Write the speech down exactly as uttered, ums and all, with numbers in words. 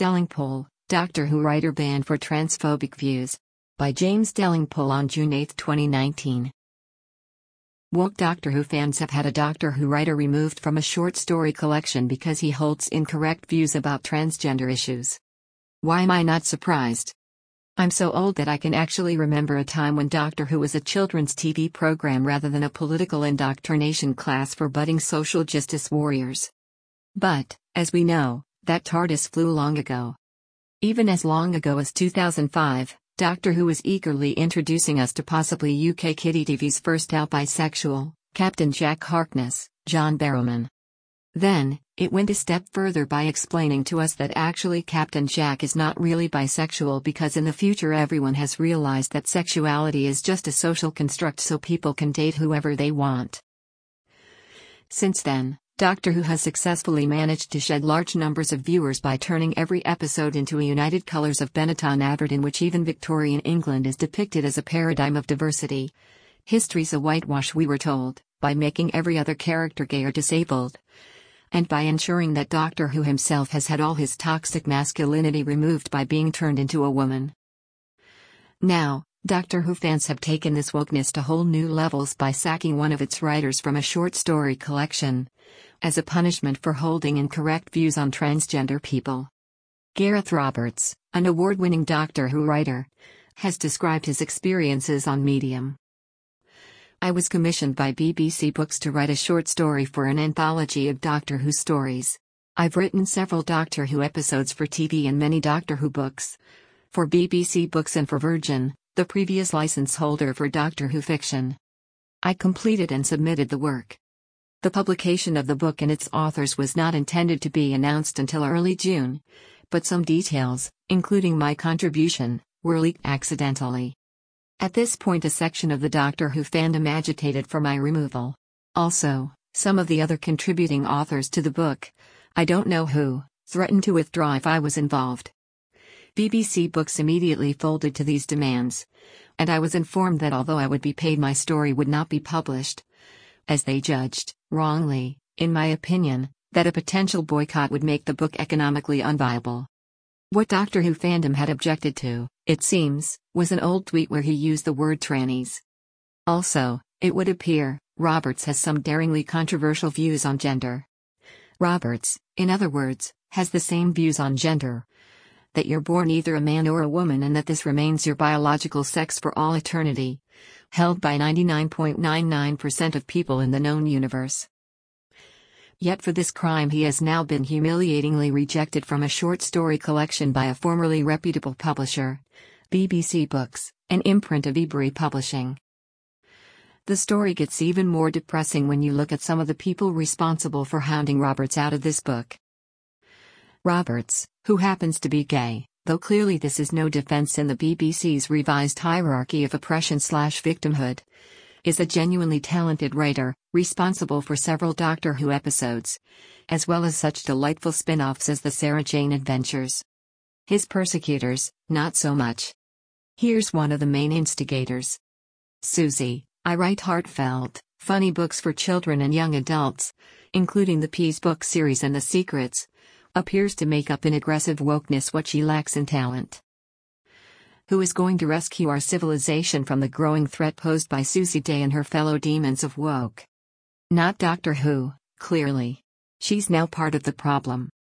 Delingpole, Doctor Who writer banned for transphobic views. By James Delingpole on June eighth twenty nineteen. Woke Doctor Who fans have had a Doctor Who writer removed from a short story collection because he holds incorrect views about transgender issues. Why am I not surprised? I'm so old that I can actually remember a time when Doctor Who was a children's T V program rather than a political indoctrination class for budding social justice warriors. But, as we know, that TARDIS flew long ago. Even as long ago as two thousand five, Doctor Who was eagerly introducing us to possibly U K kiddie T V's first out bisexual, Captain Jack Harkness, John Barrowman. Then, it went a step further by explaining to us that actually Captain Jack is not really bisexual because in the future everyone has realized that sexuality is just a social construct so people can date whoever they want. Since then, Doctor Who has successfully managed to shed large numbers of viewers by turning every episode into a United Colours of Benetton advert in which even Victorian England is depicted as a paradigm of diversity. History's a whitewash, we were told, by making every other character gay or disabled. And by ensuring that Doctor Who himself has had all his toxic masculinity removed by being turned into a woman. Now, Doctor Who fans have taken this wokeness to whole new levels by sacking one of its writers from a short story collection, as a punishment for holding incorrect views on transgender people. Gareth Roberts, an award-winning Doctor Who writer, has described his experiences on Medium. I was commissioned by B B C Books to write a short story for an anthology of Doctor Who stories. I've written several Doctor Who episodes for T V and many Doctor Who books. For B B C Books and for Virgin, the previous license holder for Doctor Who fiction. I completed and submitted the work. The publication of the book and its authors was not intended to be announced until early June, but some details, including my contribution, were leaked accidentally. At this point a section of the Doctor Who fandom agitated for my removal. Also, some of the other contributing authors to the book, I don't know who, threatened to withdraw if I was involved. B B C Books immediately folded to these demands, and I was informed that although I would be paid, my story would not be published, as they judged, wrongly, in my opinion, that a potential boycott would make the book economically unviable. What Doctor Who fandom had objected to, it seems, was an old tweet where he used the word trannies. Also, it would appear, Roberts has some daringly controversial views on gender. Roberts, in other words, has the same views on gender. That you're born either a man or a woman and that this remains your biological sex for all eternity. Held by ninety-nine point nine nine percent of people in the known universe. Yet for this crime he has now been humiliatingly rejected from a short story collection by a formerly reputable publisher, B B C Books, an imprint of Ebury Publishing. The story gets even more depressing when you look at some of the people responsible for hounding Roberts out of this book. Roberts, who happens to be gay, though clearly this is no defense in the B B C's revised hierarchy of oppression-slash-victimhood, is a genuinely talented writer, responsible for several Doctor Who episodes, as well as such delightful spin-offs as the Sarah Jane Adventures. His persecutors, not so much. Here's one of the main instigators. Susie, I write heartfelt, funny books for children and young adults, including the Peas book series and The Secrets, appears to make up in aggressive wokeness what she lacks in talent. Who is going to rescue our civilization from the growing threat posed by Susie Day and her fellow demons of woke? Not Doctor Who, clearly. She's now part of the problem.